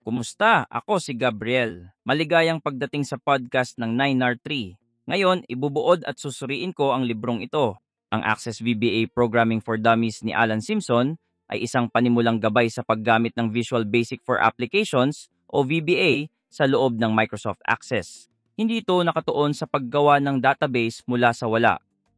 Kumusta? Ako si Gabriel. Maligayang pagdating sa podcast ng 9R3. Ngayon, ibubuod at susuriin ko ang librong ito. Ang Access VBA Programming for Dummies ni Alan Simpson ay isang panimulang gabay sa paggamit ng Visual Basic for Applications o VBA sa loob ng Microsoft Access. Hindi ito nakatuon sa paggawa ng database mula sa wala.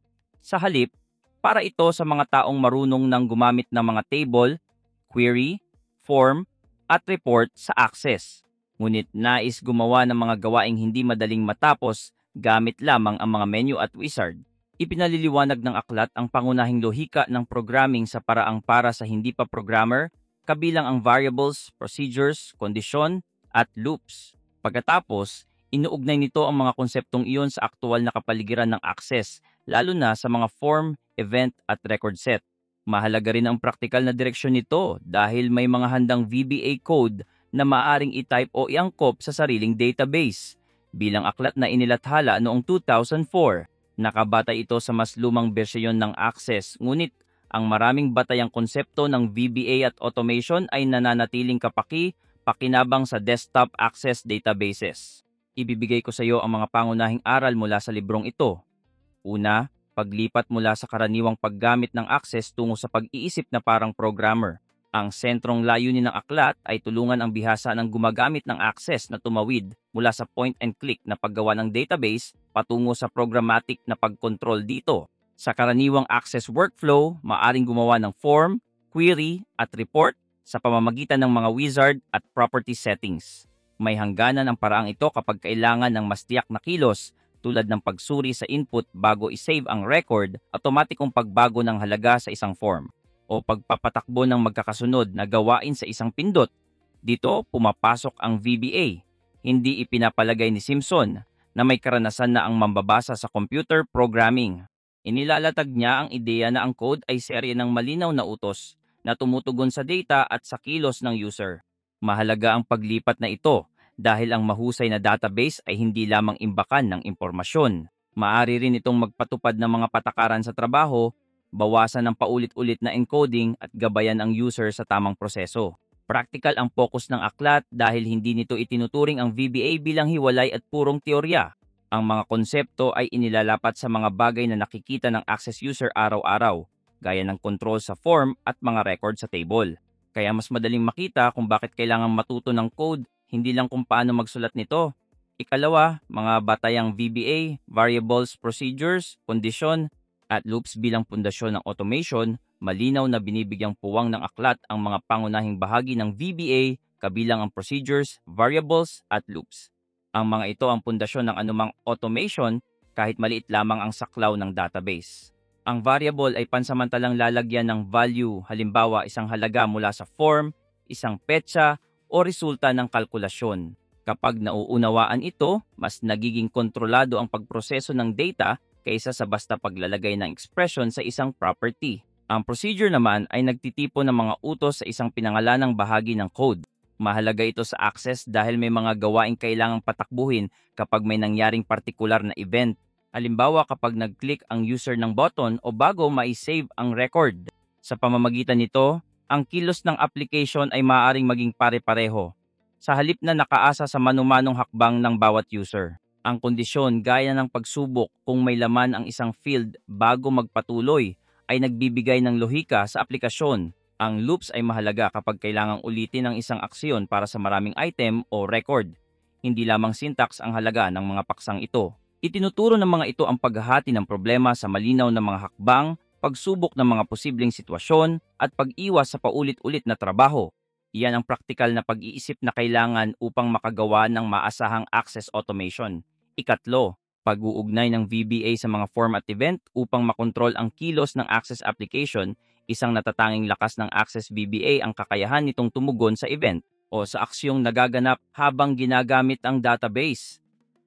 Sa halip, para ito sa mga taong marunong ng gumamit ng mga table, query, form, at report sa Access. Ngunit nais gumawa ng mga gawaing hindi madaling matapos gamit lamang ang mga menu at wizard. Ipinaliliwanag ng aklat ang pangunahing lohika ng programming sa paraang para sa hindi pa programmer, kabilang ang variables, procedures, kondisyon, at loops. Pagkatapos, inuugnay nito ang mga konseptong iyon sa aktual na kapaligiran ng Access, lalo na sa mga form, event, at record set. Mahalaga rin ang praktikal na direksyon nito dahil may mga handang VBA code na maaring i-type o iangkop sa sariling database. Bilang aklat na inilathala noong 2004, nakabatay ito sa mas lumang bersyon ng Access, ngunit ang maraming batayang konsepto ng VBA at automation ay nananatiling pakinabang sa desktop access databases. Ibibigay ko sa iyo ang mga pangunahing aral mula sa librong ito. Una, paglipat mula sa karaniwang paggamit ng Access tungo sa pag-iisip na parang programmer. Ang sentrong layunin ng aklat ay tulungan ang bihasa ng gumagamit ng Access na tumawid mula sa point-and-click na paggawa ng database patungo sa programmatic na pagkontrol dito. Sa karaniwang Access workflow, maaring gumawa ng form, query, at report sa pamamagitan ng mga wizard at property settings. May hangganan ang paraang ito kapag kailangan ng mas tiyak na kilos tulad ng pagsuri sa input bago i-save ang record, otomatikong pagbago ng halaga sa isang form, o pagpapatakbo ng magkakasunod na gawain sa isang pindot. Dito, pumapasok ang VBA. Hindi ipinapalagay ni Simpson na may karanasan na ang mambabasa sa computer programming. Inilalatag niya ang ideya na ang code ay serye ng malinaw na utos na tumutugon sa data at sa kilos ng user. Mahalaga ang paglipat na ito dahil ang mahusay na database ay hindi lamang imbakan ng impormasyon. Maaari rin itong magpatupad ng mga patakaran sa trabaho, bawasan ng paulit-ulit na encoding at gabayan ang user sa tamang proseso. Practical ang focus ng aklat dahil hindi nito itinuturing ang VBA bilang hiwalay at purong teorya. Ang mga konsepto ay inilalapat sa mga bagay na nakikita ng Access user araw-araw, gaya ng control sa form at mga record sa table. Kaya mas madaling makita kung bakit kailangan matuto ng code, hindi lang kung paano magsulat nito. Ikalawa, mga batayang VBA, variables, procedures, kondisyon, at loops bilang pundasyon ng automation, malinaw na binibigyang puwang ng aklat ang mga pangunahing bahagi ng VBA kabilang ang procedures, variables, at loops. Ang mga ito ang pundasyon ng anumang automation kahit maliit lamang ang saklaw ng database. Ang variable ay pansamantalang lalagyan ng value, halimbawa isang halaga mula sa form, isang petsa, o resulta ng kalkulasyon. Kapag nauunawaan ito, mas nagiging kontrolado ang pagproseso ng data kaysa sa basta paglalagay ng expression sa isang property. Ang procedure naman ay nagtitipo ng mga utos sa isang pinangalanang bahagi ng code. Mahalaga ito sa Access dahil may mga gawaing kailangang patakbuhin kapag may nangyaring partikular na event. Halimbawa kapag nag-click ang user ng button o bago ma-save ang record. Sa pamamagitan nito, ang kilos ng application ay maaaring maging pare-pareho, sa halip na nakaasa sa manumanong hakbang ng bawat user. Ang kondisyon gaya ng pagsubok kung may laman ang isang field bago magpatuloy ay nagbibigay ng lohika sa aplikasyon. Ang loops ay mahalaga kapag kailangang ulitin ang isang aksyon para sa maraming item o record. Hindi lamang syntax ang halaga ng mga paksang ito. Itinuturo ng mga ito ang paghahati ng problema sa malinaw na mga hakbang, pagsubok ng mga posibleng sitwasyon, at pag-iwas sa paulit-ulit na trabaho. Iyan ang praktikal na pag-iisip na kailangan upang makagawa ng maasahang access automation. Ikatlo, pag-uugnay ng VBA sa mga form at event upang makontrol ang kilos ng access application. Isang natatanging lakas ng Access VBA ang kakayahan nitong tumugon sa event o sa aksyong nagaganap habang ginagamit ang database.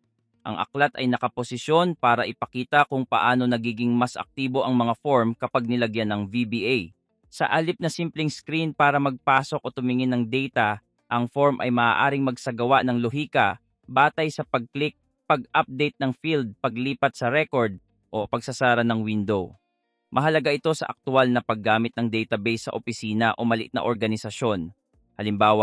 Ang aklat ay nakaposisyon para ipakita kung paano nagiging mas aktibo ang mga form kapag nilagyan ng VBA. Sa alip na simpleng screen para magpasok o tumingin ng data, ang form ay maaaring magsagawa ng lohika batay sa pag-click, pag-update ng field, paglipat sa record, o pagsasara ng window. Mahalaga ito sa aktual na paggamit ng database sa opisina o maliit na organisasyon. Halimbawa,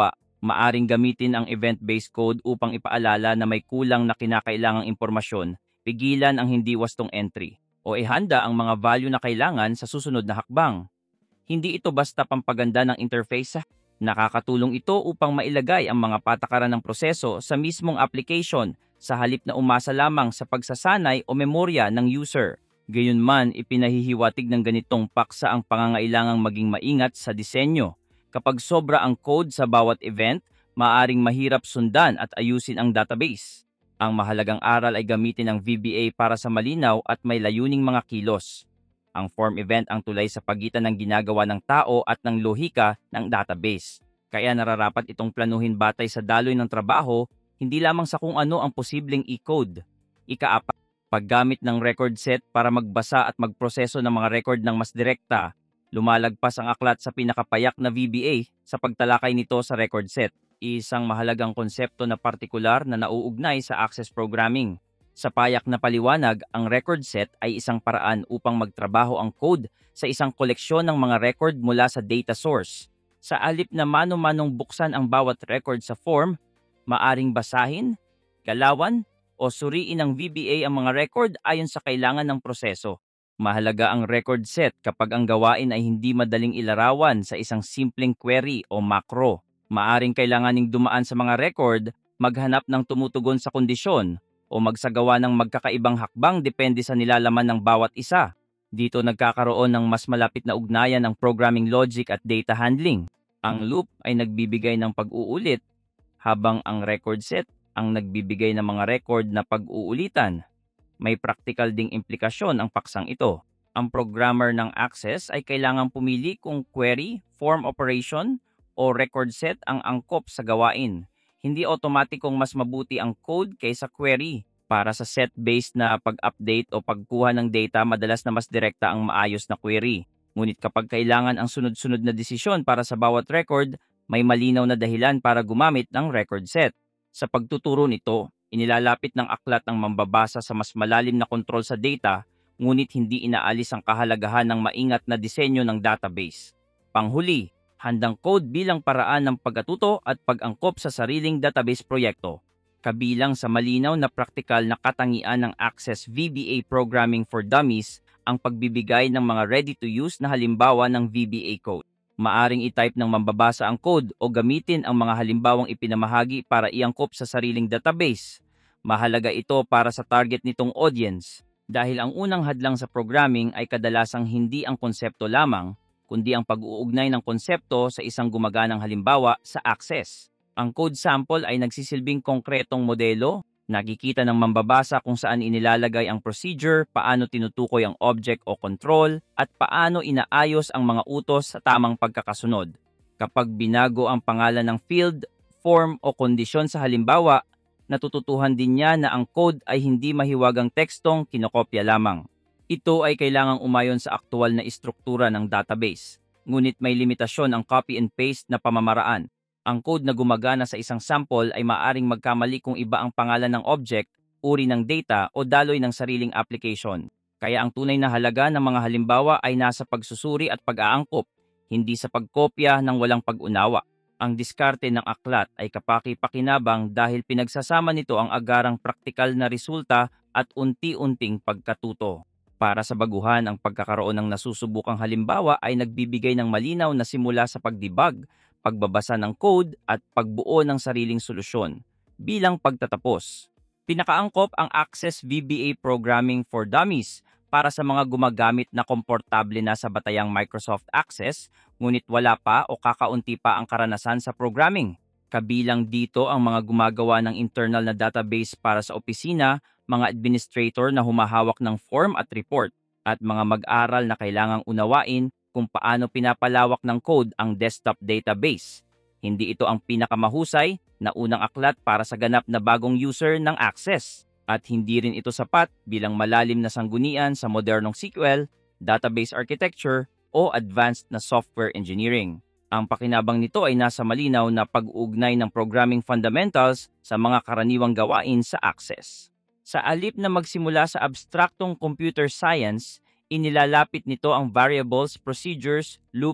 Maaring gamitin ang event-based code upang ipaalala na may kulang na kinakailangang impormasyon, pigilan ang hindi wastong entry, o ihanda ang mga value na kailangan sa susunod na hakbang. Hindi ito basta pampaganda ng interface. Nakakatulong ito upang mailagay ang mga patakaran ng proseso sa mismong application sa halip na umasa lamang sa pagsasanay o memorya ng user. Gayunman, ipinahihiwatig ng ganitong paksa ang pangangailangang maging maingat sa disenyo. Kapag sobra ang code sa bawat event, maaring mahirap sundan at ayusin ang database. Ang mahalagang aral ay gamitin ang VBA para sa malinaw at may layuning mga kilos. Ang form event ang tulay sa pagitan ng ginagawa ng tao at ng lohika ng database. Kaya nararapat itong planuhin batay sa daloy ng trabaho, hindi lamang sa kung ano ang posibleng i-code. Ikaapat, paggamit ng record set para magbasa at magproseso ng mga record ng mas direkta. Lumalagpas ang aklat sa pinakapayak na VBA sa pagtalakay nito sa record set. Isang mahalagang konsepto na partikular na nauugnay sa access programming. Sa payak na paliwanag, ang record set ay isang paraan upang magtrabaho ang code sa isang koleksyon ng mga record mula sa data source. Sa alip na mano-manong buksan ang bawat record sa form, maaring basahin, galawan, o suriin ng VBA ang mga record ayon sa kailangan ng proseso. Mahalaga ang record set kapag ang gawain ay hindi madaling ilarawan sa isang simpleng query o macro. Maaring kailanganing dumaan sa mga record, maghanap ng tumutugon sa kondisyon, o magsagawa ng magkakaibang hakbang depende sa nilalaman ng bawat isa. Dito nagkakaroon ng mas malapit na ugnayan ng programming logic at data handling. Ang loop ay nagbibigay ng pag-uulit, habang ang record set ang nagbibigay ng mga record na pag-uulitan. May practical ding implikasyon ang paksang ito. Ang programmer ng Access ay kailangang pumili kung query, form operation, o record set ang angkop sa gawain. Hindi automatikong mas mabuti ang code kaysa query. Para sa set-based na pag-update o pagkuha ng data, madalas na mas direkta ang maayos na query. Ngunit kapag kailangan ang sunod-sunod na desisyon para sa bawat record, may malinaw na dahilan para gumamit ng record set. Sa pagtuturo nito, inilalapit ng aklat ang mambabasa sa mas malalim na kontrol sa data, ngunit hindi inaalis ang kahalagahan ng maingat na disenyo ng database. Panghuli, handang code bilang paraan ng pagkatuto at pag-angkop sa sariling database proyekto. Kabilang sa malinaw na praktikal na katangian ng Access VBA Programming for Dummies ang pagbibigay ng mga ready-to-use na halimbawa ng VBA code. Maaring i-type ng mambabasa ang code o gamitin ang mga halimbawang ipinamahagi para iangkop sa sariling database. Mahalaga ito para sa target nitong audience dahil ang unang hadlang sa programming ay kadalasang hindi ang konsepto lamang, kundi ang pag-uugnay ng konsepto sa isang gumaganang halimbawa sa Access. Ang code sample ay nagsisilbing konkretong modelo, nakikita ng mambabasa kung saan inilalagay ang procedure, paano tinutukoy ang object o control, at paano inaayos ang mga utos sa tamang pagkakasunod. Kapag binago ang pangalan ng field, form o kondisyon sa halimbawa, natututuhan din niya na ang code ay hindi mahiwagang tekstong kinokopya lamang. Ito ay kailangang umayon sa aktual na istruktura ng database, ngunit may limitasyon ang copy and paste na pamamaraan. Ang code na gumagana sa isang sample ay maaring magkamali kung iba ang pangalan ng object, uri ng data o daloy ng sariling application. Kaya ang tunay na halaga ng mga halimbawa ay nasa pagsusuri at pag-aangkop, hindi sa pagkopya ng walang pag-unawa. Ang diskarte ng aklat ay kapaki-pakinabang dahil pinagsasama nito ang agarang praktikal na resulta at unti-unting pagkatuto. Para sa baguhan, ang pagkakaroon ng nasusubukang halimbawa ay nagbibigay ng malinaw na simula sa pagdebug, pagbabasa ng code at pagbuo ng sariling solusyon. Bilang pagtatapos, pinakaangkop ang Access VBA Programming for Dummies para sa mga gumagamit na komportable na sa batayang Microsoft Access, ngunit wala pa o kakaunti pa ang karanasan sa programming. Kabilang dito ang mga gumagawa ng internal na database para sa opisina, mga administrator na humahawak ng form at report, at mga mag-aral na kailangang unawain kung paano pinapalawak ng code ang desktop database. Hindi ito ang pinakamahusay na unang aklat para sa ganap na bagong user ng Access. At hindi rin ito sapat bilang malalim na sanggunian sa modernong SQL, database architecture, o advanced na software engineering. Ang pakinabang nito ay nasa malinaw na pag-uugnay ng programming fundamentals sa mga karaniwang gawain sa Access. Sa alip na magsimula sa abstraktong computer science, inilalapit nito ang variables, procedures, loops,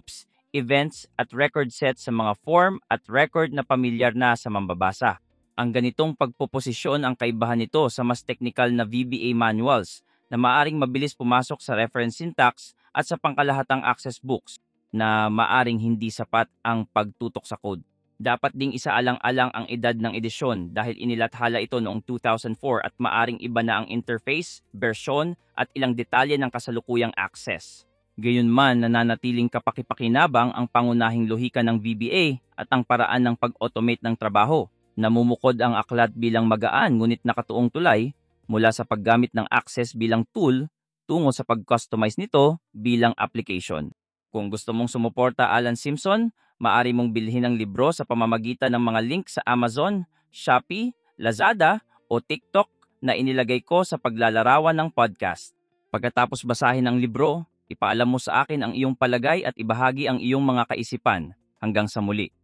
events at record set sa mga form at record na pamilyar na sa mambabasa. Ang ganitong pagpoposisyon ang kaibahan nito sa mas technical na VBA manuals na maaring mabilis pumasok sa reference syntax at sa pangkalahatang access books na maaring hindi sapat ang pagtutok sa code. Dapat ding isaalang-alang ang edad ng edisyon dahil inilathala ito noong 2004 at maaring iba na ang interface, bersyon at ilang detalye ng kasalukuyang access. Gayunman, nananatiling kapakipakinabang ang pangunahing lohika ng VBA at ang paraan ng pag-automate ng trabaho. Namumukod ang aklat bilang magaan ngunit nakatuong tulay mula sa paggamit ng access bilang tool tungo sa pag-customize nito bilang application. Kung gusto mong sumuporta Alan Simpson, maaari mong bilhin ang libro sa pamamagitan ng mga link sa Amazon, Shopee, Lazada o TikTok na inilagay ko sa paglalarawan ng podcast. Pagkatapos basahin ang libro, ipaalam mo sa akin ang iyong palagay at ibahagi ang iyong mga kaisipan. Hanggang sa muli.